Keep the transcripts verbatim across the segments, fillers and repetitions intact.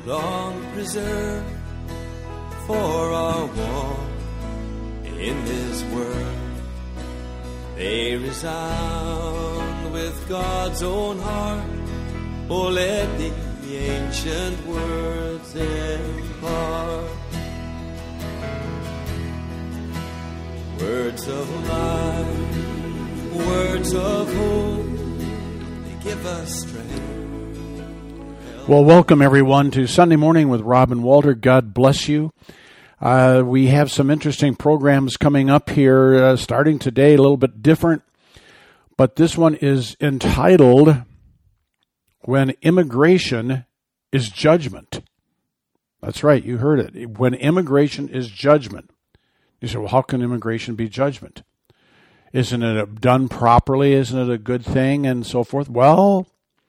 long preserved for our walk in this world. They resound with God's own heart. Oh, let the ancient words impart words of life, words of hope. They give us strength. Well, welcome everyone to Sunday Morning with Rob and Walter. God bless you. Uh, we have some interesting programs coming up here, uh, starting today, a little bit different. But this one is entitled, When Immigration is Judgment. That's right, you heard it. When immigration is judgment. You say, well, how can immigration be judgment? Isn't it done properly? Isn't it a good thing? And so forth. Well,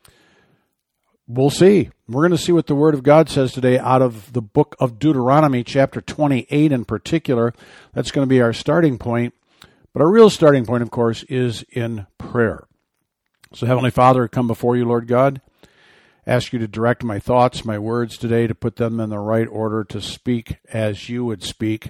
we'll see. We're going to see what the Word of God says today out of the book of Deuteronomy, chapter twenty-eight in particular. That's going to be our starting point. But our real starting point, of course, is in prayer. So, Heavenly Father, I come before you, Lord God. Ask you to direct my thoughts, my words today, to put them in the right order, to speak as you would speak.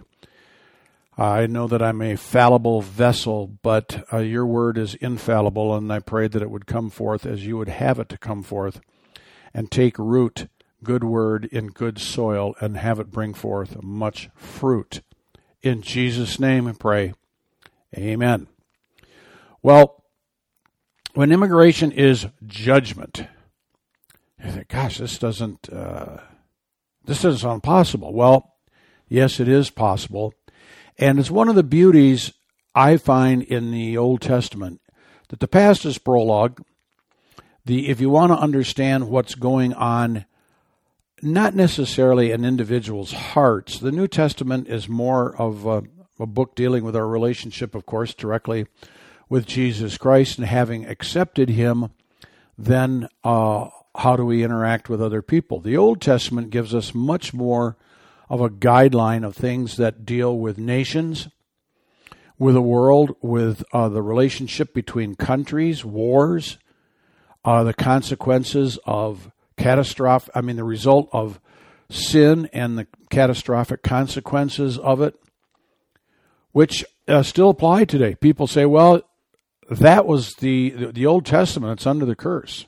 I know that I'm a fallible vessel, but uh, your word is infallible, and I pray that it would come forth as you would have it to come forth and take root, good word, in good soil, and have it bring forth much fruit. In Jesus' name I pray. Amen. Well, when immigration is judgment, you think, gosh, this doesn't, uh, this doesn't sound possible. Well, yes, it is possible. And it's one of the beauties I find in the Old Testament that the past is prologue. The if you want to understand what's going on, not necessarily in individuals' hearts, the New Testament is more of a, a book dealing with our relationship, of course, directly with Jesus Christ, and having accepted him, then uh, how do we interact with other people? The Old Testament gives us much more of a guideline of things that deal with nations, with the world, with uh, the relationship between countries, wars, uh, the consequences of catastrophe, I mean the result of sin and the catastrophic consequences of it, which uh, still apply today. People say, well, that was the, the, the Old Testament, it's under the curse.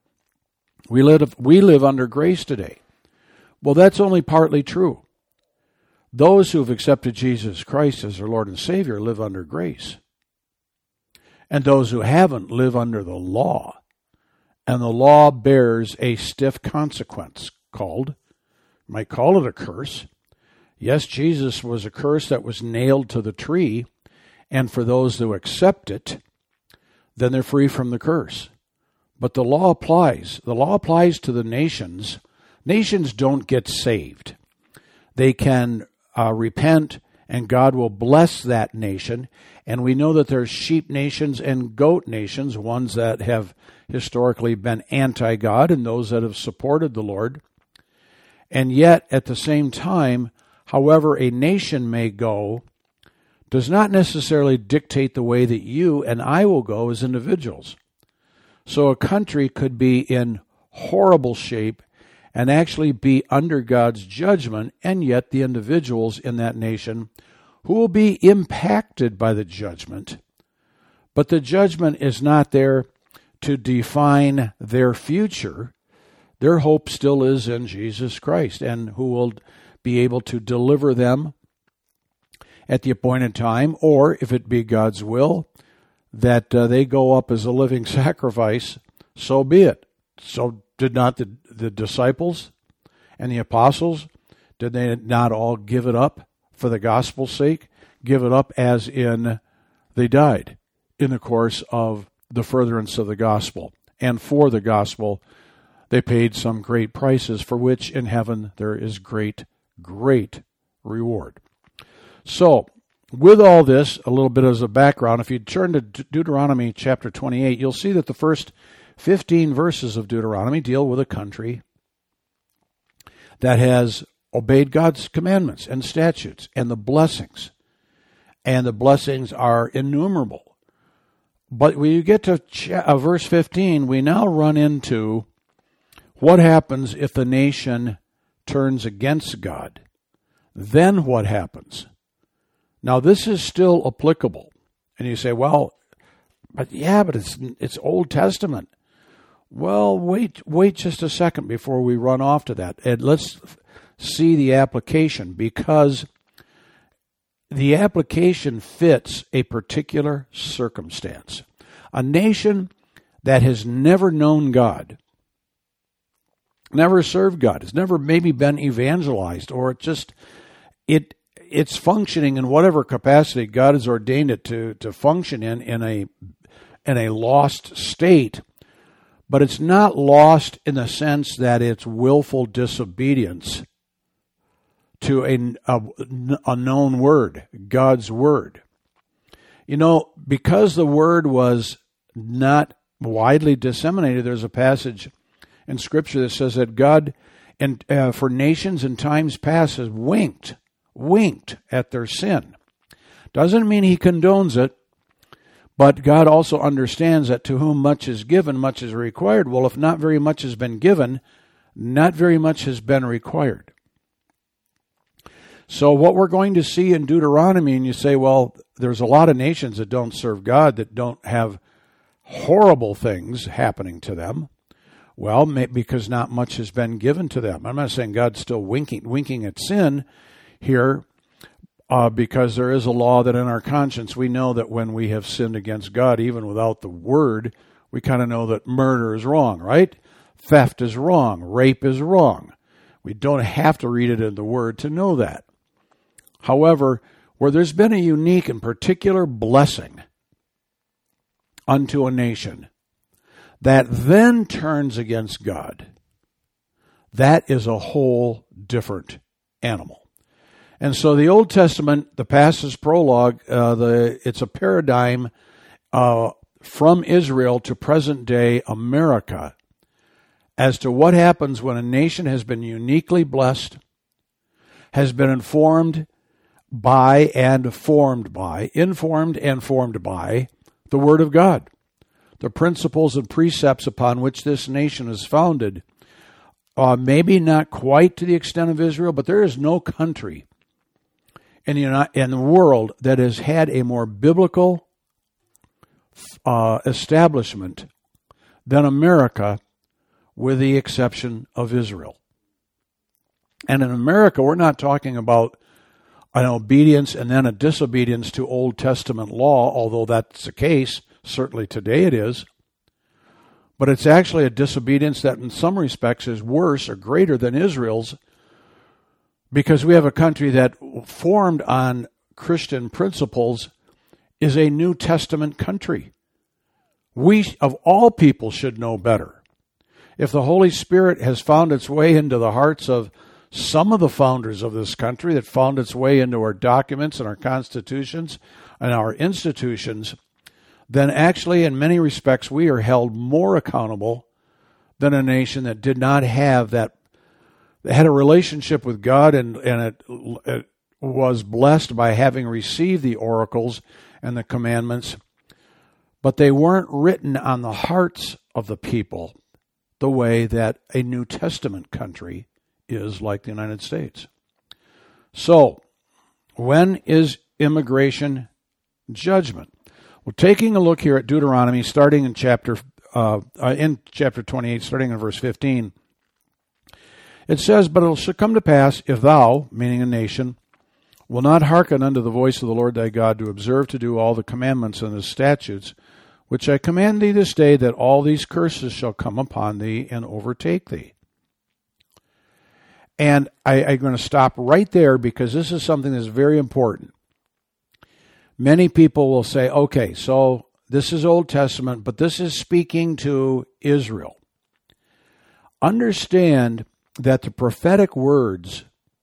We live, we live under grace today. Well, that's only partly true. Those who have accepted Jesus Christ as their Lord and Savior live under grace. And those who haven't live under the law. And the law bears a stiff consequence called, you might call it a curse. Yes, Jesus was a curse that was nailed to the tree. And for those who accept it, then they're free from the curse. But the law applies. The law applies to the nations. Nations don't get saved. They can uh, repent, and God will bless that nation. And we know that there's sheep nations and goat nations, ones that have historically been anti-God and those that have supported the Lord. And yet, at the same time, however a nation may go, does not necessarily dictate the way that you and I will go as individuals. So a country could be in horrible shape and actually be under God's judgment, and yet the individuals in that nation who will be impacted by the judgment. But the judgment is not there to define their future. Their hope still is in Jesus Christ, and who will be able to deliver them at the appointed time, or if it be God's will, that uh, they go up as a living sacrifice, so be it. So did not the, the disciples and the apostles, did they not all give it up for the gospel's sake? Give it up as in they died in the course of the furtherance of the gospel. And for the gospel, they paid some great prices, for which in heaven there is great, great reward. So, with all this, a little bit as a background, if you turn to Deuteronomy chapter twenty-eight, you'll see that the first fifteen verses of Deuteronomy deal with a country that has obeyed God's commandments and statutes and the blessings. And the blessings are innumerable. But when you get to ch- uh, verse fifteen, we now run into what happens if the nation turns against God, then what happens? Now, this is still applicable. And you say, well, but yeah, but it's it's Old Testament. Well, wait, wait just a second before we run off to that. And let's see the application, because the application fits a particular circumstance. A nation that has never known God, never served God, has never maybe been evangelized, or it just it it's functioning in whatever capacity God has ordained it to to function in in a in a lost state, but it's not lost in the sense that it's willful disobedience to a, a, a known word, God's word. You know, because the word was not widely disseminated, there's a passage in Scripture that says that God, and uh, for nations in times past, has winked, winked at their sin. Doesn't mean He condones it, but God also understands that to whom much is given, much is required. Well, if not very much has been given, not very much has been required. So what we're going to see in Deuteronomy, and you say, well, there's a lot of nations that don't serve God, that don't have horrible things happening to them. Well, because not much has been given to them. I'm not saying God's still winking, winking at sin here, uh, because there is a law that in our conscience we know that when we have sinned against God, even without the word, we kind of know that murder is wrong, right? Theft is wrong. Rape is wrong. We don't have to read it in the word to know that. However, where there's been a unique and particular blessing unto a nation that then turns against God, that is a whole different animal. And so the Old Testament, the passage prologue, uh, the it's a paradigm uh, from Israel to present day America as to what happens when a nation has been uniquely blessed, has been informed by and formed by, informed and formed by the Word of God. The principles and precepts upon which this nation is founded, uh, maybe not quite to the extent of Israel, but there is no country in the, in the world that has had a more biblical uh, establishment than America, with the exception of Israel. And in America, we're not talking about an obedience and then a disobedience to Old Testament law, although that's the case. Certainly today it is. But it's actually a disobedience that in some respects is worse or greater than Israel's, because we have a country that, formed on Christian principles, is a New Testament country. We, of all people, should know better. If the Holy Spirit has found its way into the hearts of some of the founders of this country, that found its way into our documents and our constitutions and our institutions, then actually in many respects we are held more accountable than a nation that did not have that, that had a relationship with God, and, and it, it was blessed by having received the oracles and the commandments, but they weren't written on the hearts of the people the way that a New Testament country is, like the United States. So, when is immigration judgment? Well, taking a look here at Deuteronomy, starting in chapter uh, uh, in chapter twenty-eight, starting in verse fifteen, it says, "But it shall come to pass, if thou," meaning a nation, "will not hearken unto the voice of the Lord thy God, to observe to do all the commandments and the statutes, which I command thee this day, that all these curses shall come upon thee and overtake thee." And I, I'm going to stop right there, because this is something that's very important. Many people will say, okay, so this is Old Testament, but this is speaking to Israel. Understand that the prophetic words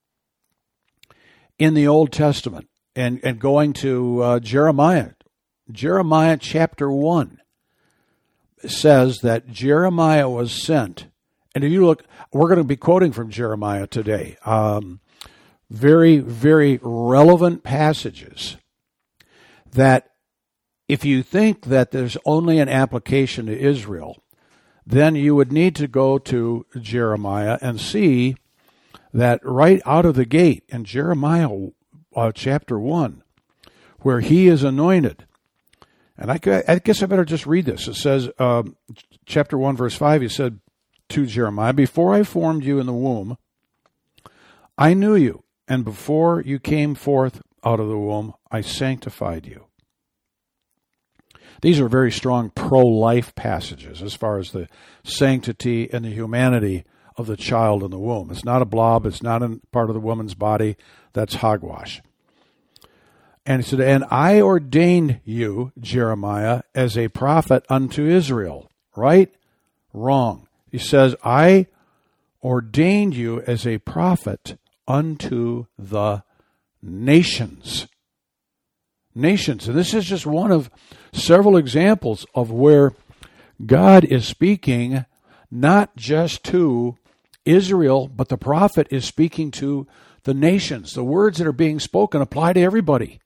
in the Old Testament, and, and going to uh, Jeremiah, Jeremiah chapter one, says that Jeremiah was sent. And if you look, we're going to be quoting from Jeremiah today. Um, very, very relevant passages that, if you think that there's only an application to Israel, then you would need to go to Jeremiah and see that right out of the gate in Jeremiah uh, chapter one, where he is anointed. And I, I guess I better just read this. It says, um, chapter one, verse five, he said to Jeremiah, "Before I formed you in the womb, I knew you, and before you came forth out of the womb, I sanctified you." These are very strong pro-life passages as far as the sanctity and the humanity of the child in the womb. It's not a blob. It's not a part of the woman's body. That's hogwash. And he said, "And I ordained you, Jeremiah, as a prophet unto Israel." Right? Wrong. He says, "I ordained you as a prophet unto the nations." Nations. And this is just one of several examples of where God is speaking not just to Israel, but the prophet is speaking to the nations. The words that are being spoken apply to everybody.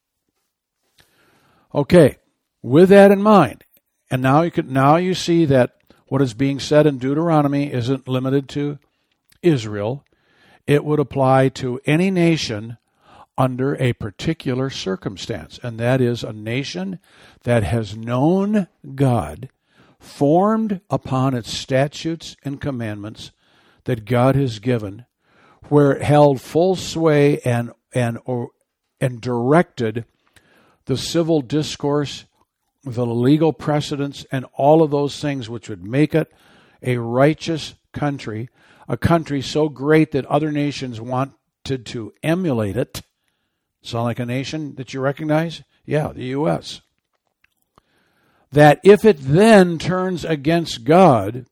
Okay, with that in mind, and now you can now you see that what is being said in Deuteronomy isn't limited to Israel. It would apply to any nation under a particular circumstance, and that is a nation that has known God, formed upon its statutes and commandments that God has given, where it held full sway and and or, and directed the civil discourse, the legal precedents, and all of those things which would make it a righteous country, a country so great that other nations wanted to emulate it. Sound like a nation that you recognize? Yeah, the U S That if it then turns against God,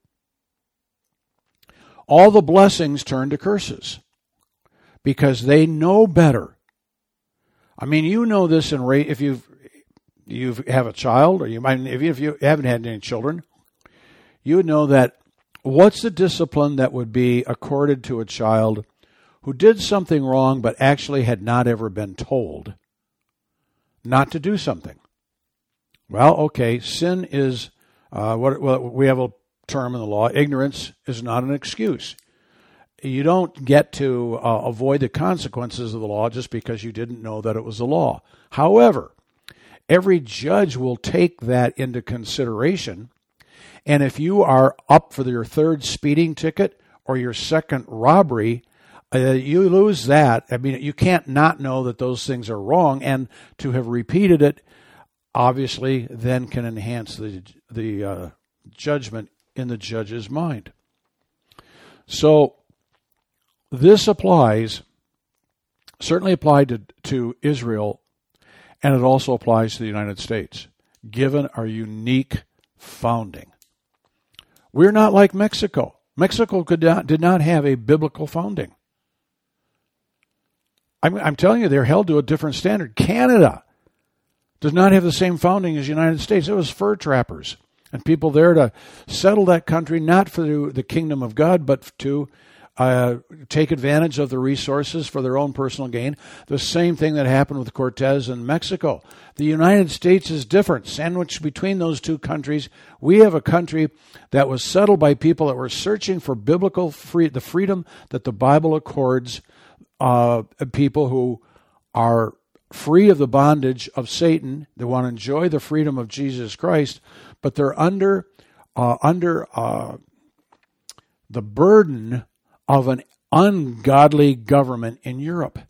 all the blessings turn to curses because they know better. I mean, you know this in ra- if you've you have a child, or you might if you, if you haven't had any children, you would know that what's the discipline that would be accorded to a child who did something wrong but actually had not ever been told not to do something? Well, okay, sin is, uh, what well, we have a term in the law, ignorance is not an excuse. You don't get to uh, avoid the consequences of the law just because you didn't know that it was a law. However, every judge will take that into consideration, and if you are up for your third speeding ticket or your second robbery, Uh, you lose that. I mean, you can't not know that those things are wrong, and to have repeated it, obviously, then can enhance the the uh, judgment in the judge's mind. So this applies, certainly applied to, to Israel, and it also applies to the United States, given our unique founding. We're not like Mexico. Mexico could not, did not have a biblical founding. I'm, I'm telling you, they're held to a different standard. Canada does not have the same founding as the United States. It was fur trappers and people there to settle that country, not for the, the kingdom of God, but to uh, take advantage of the resources for their own personal gain. The same thing that happened with Cortez in Mexico. The United States is different. Sandwiched between those two countries, we have a country that was settled by people that were searching for biblical free, the freedom that the Bible accords Uh, people who are free of the bondage of Satan. They want to enjoy the freedom of Jesus Christ, but they're under uh, under uh, the burden of an ungodly government in Europe.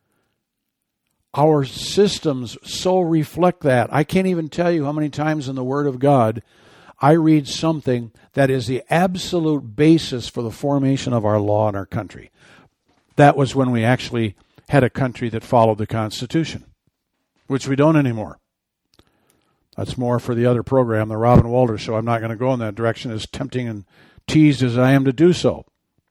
Our systems so reflect that. I can't even tell you how many times in the Word of God I read something that is the absolute basis for the formation of our law in our country. That was when we actually had a country that followed the Constitution, which we don't anymore. That's more for the other program, the Robin Walter Show. I'm not going to go in that direction, as tempting and teased as I am to do so.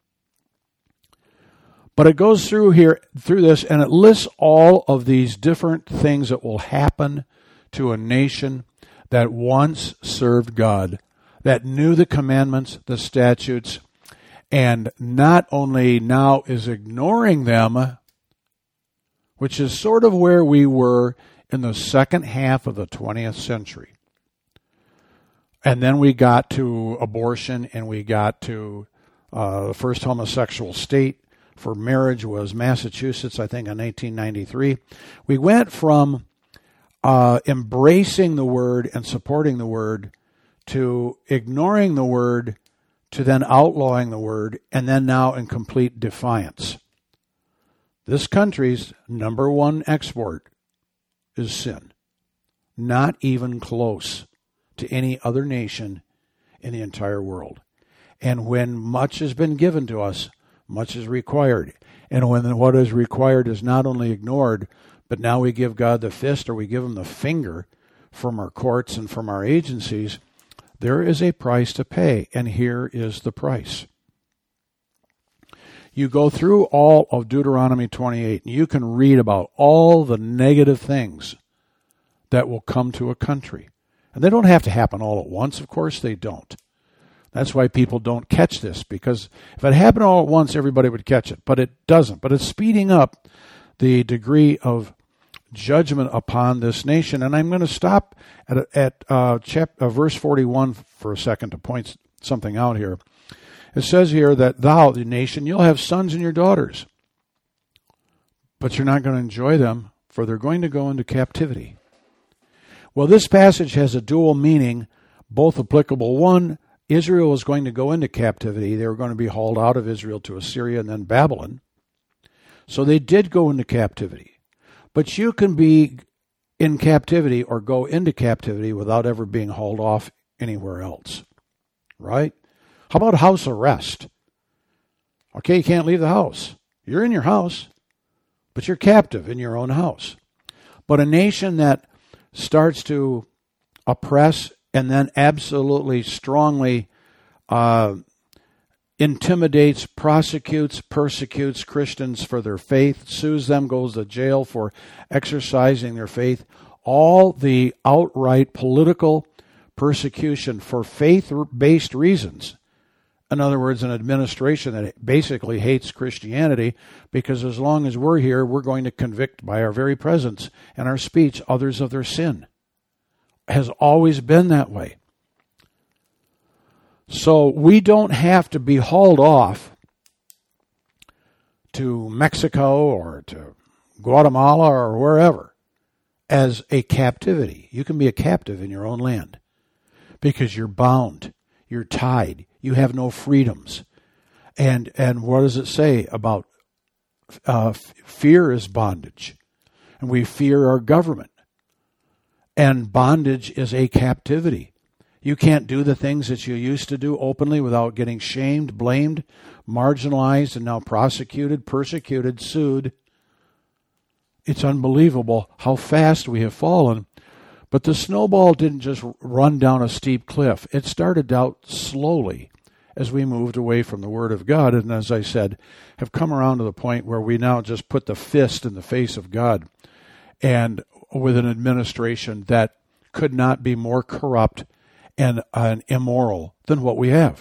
But it goes through here, through this, and it lists all of these different things that will happen to a nation that once served God, that knew the commandments, the statutes, and not only now is ignoring them, which is sort of where we were in the second half of the twentieth century. And then we got to abortion, and we got to uh, the first homosexual state, for marriage was Massachusetts, I think, in eighteen ninety-three. We went from uh, embracing the word and supporting the word to ignoring the word to then outlawing the word, and then now in complete defiance. This country's number one export is sin. Not even close to any other nation in the entire world. And when much has been given to us, much is required. And when what is required is not only ignored, but now we give God the fist or we give him the finger from our courts and from our agencies, there is a price to pay, and here is the price. You go through all of Deuteronomy twenty-eight, and you can read about all the negative things that will come to a country. And they don't have to happen all at once. Of course they don't. That's why people don't catch this, because if it happened all at once, everybody would catch it. But it doesn't. But it's speeding up the degree of judgment upon this nation. And I'm going to stop at at uh, chap, uh, verse forty-one for a second to point something out here. It says here that thou, the nation, you'll have sons and your daughters, but you're not going to enjoy them, for they're going to go into captivity. Well, this passage has a dual meaning, both applicable. One, Israel was going to go into captivity. They were going to be hauled out of Israel to Assyria and then Babylon. So they did go into captivity. But you can be in captivity or go into captivity without ever being hauled off anywhere else. Right? How about house arrest? Okay, you can't leave the house. You're in your house, but you're captive in your own house. But a nation that starts to oppress and then absolutely strongly uh, intimidates, prosecutes, persecutes Christians for their faith, sues them, goes to jail for exercising their faith, all the outright political persecution for faith-based reasons. In other words, an administration that basically hates Christianity, because as long as we're here, we're going to convict by our very presence and our speech others of their sin. Has always been that way. So we don't have to be hauled off to Mexico or to Guatemala or wherever as a captivity. You can be a captive in your own land because you're bound, you're tied, you have no freedoms. And and what does it say about uh, fear is bondage? And we fear our government. And bondage is a captivity. You can't do the things that you used to do openly without getting shamed, blamed, marginalized, and now prosecuted, persecuted, sued. It's unbelievable how fast we have fallen. But the snowball didn't just run down a steep cliff. It started out slowly as we moved away from the Word of God. And as I said, have come around to the point where we now just put the fist in the face of God. And with an administration that could not be more corrupt and, and immoral than what we have.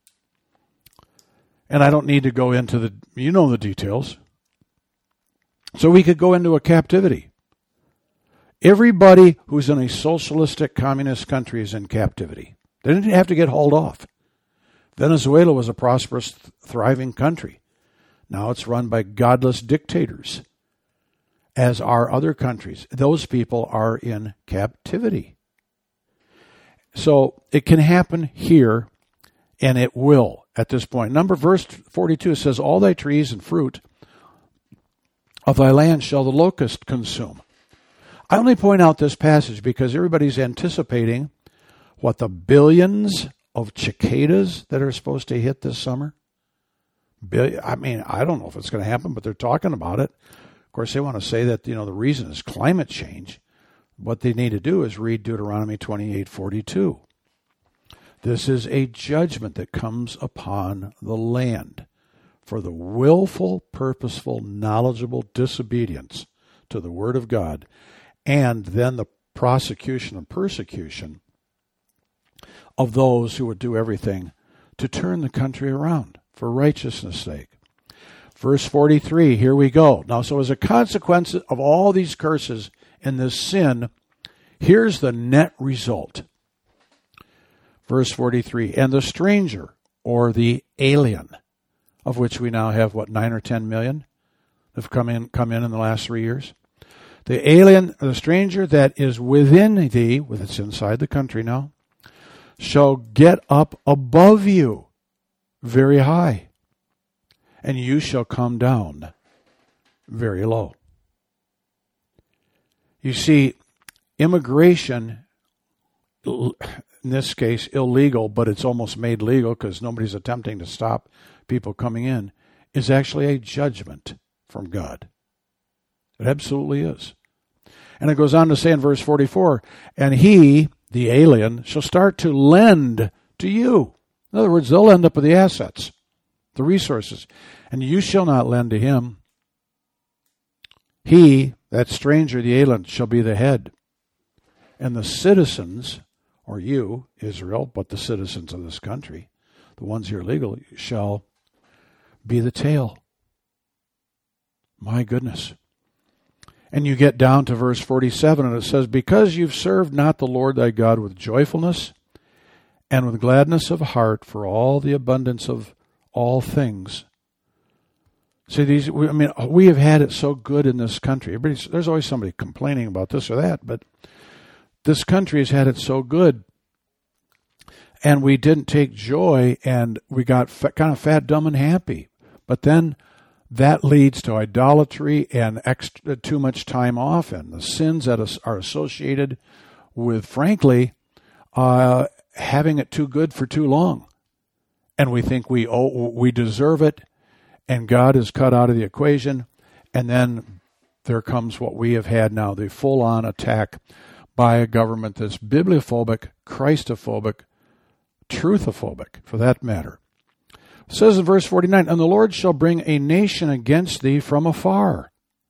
And I don't need to go into the, you know the details. So we could go into a captivity. Everybody who's in a socialistic communist country is in captivity. They didn't have to get hauled off. Venezuela was a prosperous, thriving country. Now it's run by godless dictators, as are other countries. Those people are in captivity. So it can happen here, and it will at this point. Number verse forty-two says, all thy trees and fruit of thy land shall the locust consume. I only point out this passage because everybody's anticipating what, the billions of cicadas that are supposed to hit this summer. Billion, I mean, I don't know if it's going to happen, but they're talking about it. Of course, they want to say that, you know, the reason is climate change. What they need to do is read Deuteronomy twenty-eight forty-two. This is a judgment that comes upon the land for the willful, purposeful, knowledgeable disobedience to the Word of God, and then the prosecution and persecution of those who would do everything to turn the country around for righteousness' sake. Verse forty-three, here we go. Now, so as a consequence of all these curses and this sin, here's the net result. Verse forty-three, and the stranger or the alien. of which we now have, what, nine or ten million have come in, come in in the last three years. The alien, the stranger that is within thee, with it's inside the country now, shall get up above you very high, and you shall come down very low. You see, immigration, in this case illegal, but it's almost made legal because nobody's attempting to stop people coming in, is actually a judgment from God. It absolutely is. And it goes on to say in verse forty-four, and he, the alien, shall start to lend to you. In other words, they'll end up with the assets, the resources, and you shall not lend to him. He, that stranger, the alien, shall be the head, and the citizens, or you, Israel, but the citizens of this country, the ones here legal, shall be the tail. My goodness. And you get down to verse forty-seven, and it says, because you've served not the Lord thy God with joyfulness and with gladness of heart for all the abundance of all things. See, these, I mean, we have had it so good in this country. Everybody's, there's always somebody complaining about this or that, but this country has had it so good, and we didn't take joy, and we got f- kind of fat, dumb, and happy. But then that leads to idolatry and extra, too much time off, and the sins that are associated with, frankly, uh, having it too good for too long. And we think we owe, we deserve it, and God is cut out of the equation. And then there comes what we have had now, the full-on attack by a government that's bibliophobic, Christophobic, truthophobic, for that matter. It says in verse forty-nine, and the Lord shall bring a nation against thee from afar,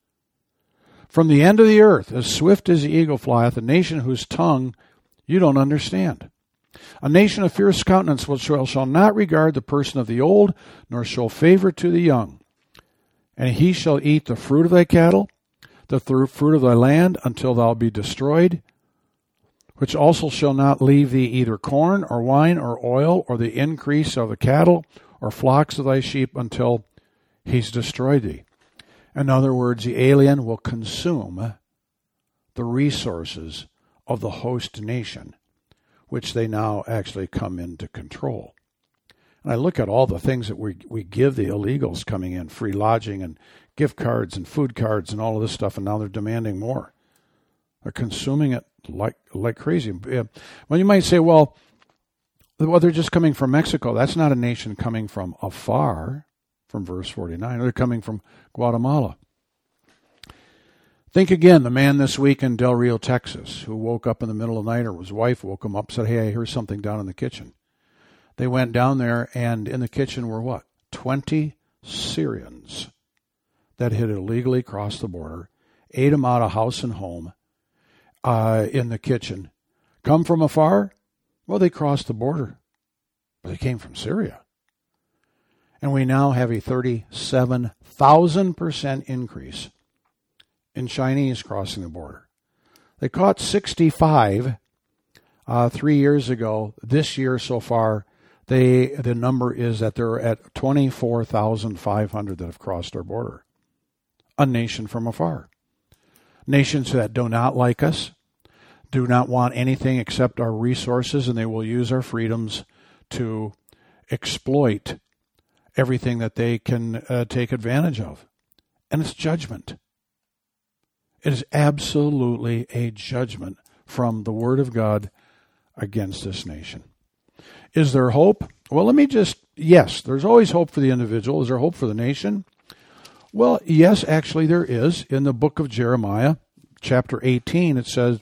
from the end of the earth, as swift as the eagle flieth, a nation whose tongue you don't understand. A nation of fierce countenance which shall, shall not regard the person of the old, nor show favor to the young. And he shall eat the fruit of thy cattle, the th- fruit of thy land, until thou be destroyed, which also shall not leave thee either corn, or wine, or oil, or the increase of the cattle, or flocks of thy sheep, until he's destroyed thee. In other words, the alien will consume the resources of the host nation, which they now actually come into control. And I look at all the things that we we give the illegals coming in, free lodging and gift cards and food cards and all of this stuff, and now they're demanding more. They're consuming it like like crazy. Well, you might say, well, well, they're just coming from Mexico. That's not a nation coming from afar, from verse forty-nine. They're coming from Guatemala. Think again, the man this week in Del Rio, Texas, who woke up in the middle of the night, or his wife woke him up, said, hey, I hear something down in the kitchen. They went down there, and in the kitchen were what? twenty Syrians that had illegally crossed the border, ate them out of house and home, uh, in the kitchen. Come from afar? Well, they crossed the border, but they came from Syria. And we now have a thirty-seven thousand percent increase in Chinese crossing the border. They caught sixty-five uh, three years ago. This year so far, they the number is that they're at twenty-four thousand five hundred that have crossed our border. A nation from afar. Nations that do not like us, do not want anything except our resources, and they will use our freedoms to exploit everything that they can uh, take advantage of. And it's judgment. It is absolutely a judgment from the Word of God against this nation. Is there hope? Well, let me just, yes, there's always hope for the individual. Is there hope for the nation? Well, yes, actually there is. In the book of Jeremiah, chapter eighteen, it says,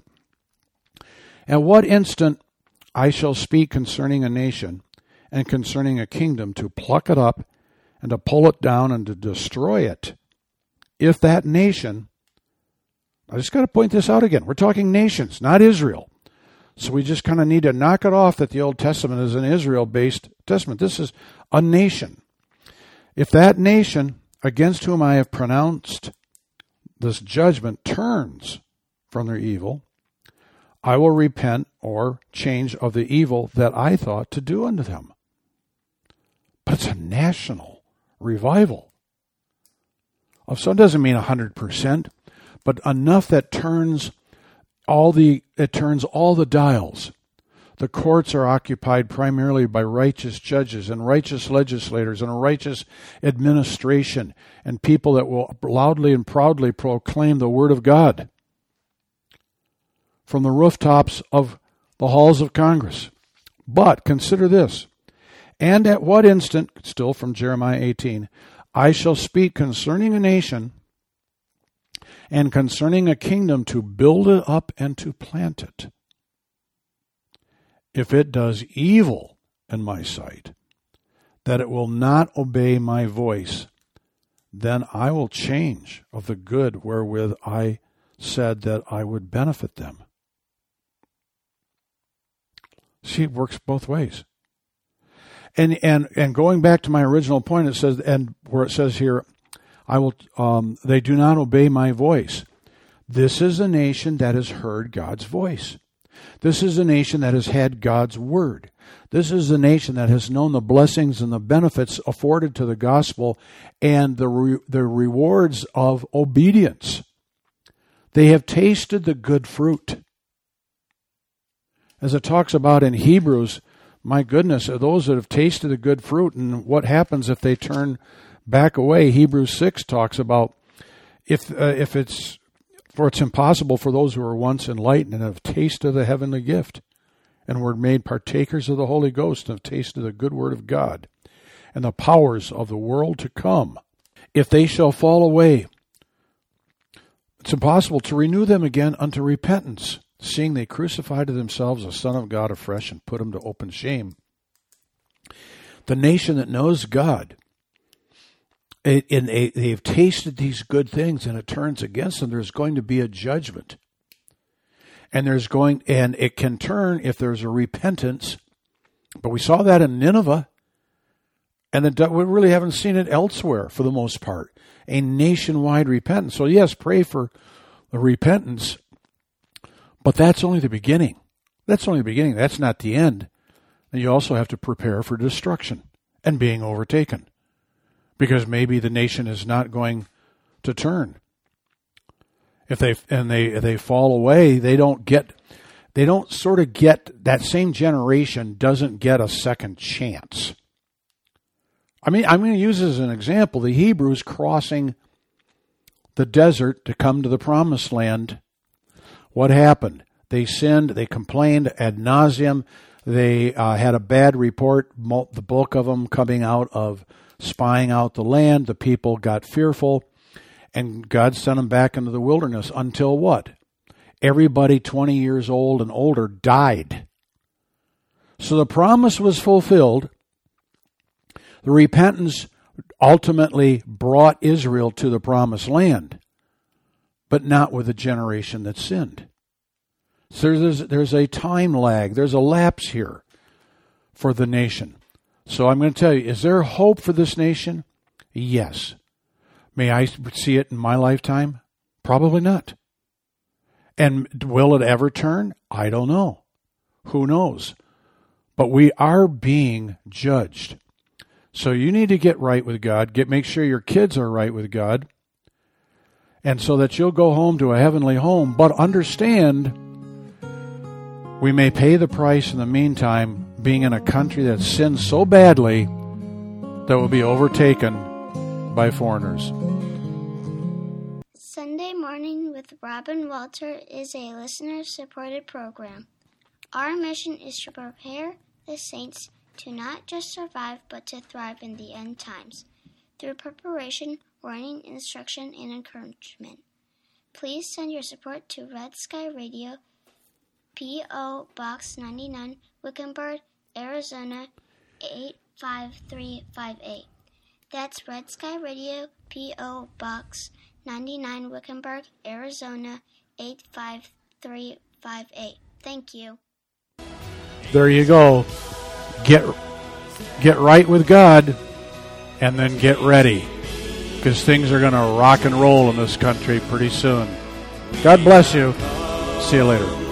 at what instant I shall speak concerning a nation and concerning a kingdom, to pluck it up and to pull it down and to destroy it, if that nation, I just got to point this out again. We're talking nations, not Israel. So we just kind of need to knock it off that the Old Testament is an Israel-based testament. This is a nation. If that nation against whom I have pronounced this judgment turns from their evil, I will repent or change of the evil that I thought to do unto them. But it's a national revival. Of some doesn't mean one hundred percent, but enough that turns all the it turns all the dials. The courts are occupied primarily by righteous judges and righteous legislators and a righteous administration and people that will loudly and proudly proclaim the Word of God from the rooftops of the halls of Congress. But consider this, and at what instant, still from Jeremiah eighteen, I shall speak concerning a nation and concerning a kingdom to build it up and to plant it. If it does evil in my sight, that it will not obey my voice, then I will change of the good wherewith I said that I would benefit them. See, it works both ways. And and and going back to my original point, it says, and where it says here, I will. Um, they do not obey my voice. This is a nation that has heard God's voice. This is a nation that has had God's word. This is a nation that has known the blessings and the benefits afforded to the gospel and the re- the rewards of obedience. They have tasted the good fruit. As it talks about in Hebrews, my goodness, are those that have tasted the good fruit, and what happens if they turn back away? Hebrews six talks about if uh, if it's for it's impossible for those who were once enlightened and have tasted the heavenly gift and were made partakers of the Holy Ghost and have tasted the good word of God and the powers of the world to come. If they shall fall away, it's impossible to renew them again unto repentance, seeing they crucified to themselves the Son of God afresh and put him to open shame. The nation that knows God, it, and they, they've tasted these good things, and it turns against them. There's going to be a judgment, and there's going, and it can turn if there's a repentance. But we saw that in Nineveh, and it, we really haven't seen it elsewhere for the most part. A nationwide repentance. So yes, pray for the repentance. But that's only the beginning. That's only the beginning. That's not the end. And you also have to prepare for destruction and being overtaken, because maybe the nation is not going to turn. If they and they if they fall away, they don't get they don't sort of get that same generation doesn't get a second chance. I mean, I'm going to use as an example the Hebrews crossing the desert to come to the promised land. What happened? They sinned. They complained ad nauseum. They uh, had a bad report, the bulk of them coming out of spying out the land. The people got fearful, and God sent them back into the wilderness until what? Everybody twenty years old and older died. So the promise was fulfilled. The repentance ultimately brought Israel to the promised land, but not with a generation that sinned. So there's, there's a time lag. There's a lapse here for the nation. So I'm going to tell you, is there hope for this nation? Yes. May I see it in my lifetime? Probably not. And will it ever turn? I don't know. Who knows? But we are being judged. So you need to get right with God. Get make sure your kids are right with God. And so that you'll go home to a heavenly home. But understand, we may pay the price in the meantime, being in a country that sins so badly that will be overtaken by foreigners. Sunday Morning with Robin Walter is a listener-supported program. Our mission is to prepare the saints to not just survive, but to thrive in the end times, through preparation, warning, instruction, and encouragement. Please send your support to Red Sky Radio, P O. Box ninety-nine, Wickenburg, Arizona, eight five three five eight. That's Red Sky Radio, P O. Box ninety-nine, Wickenburg, Arizona, eight five three five eight. Thank you. There you go. Get get right with God, and then get ready, because things are going to rock and roll in this country pretty soon. God bless you. See you later.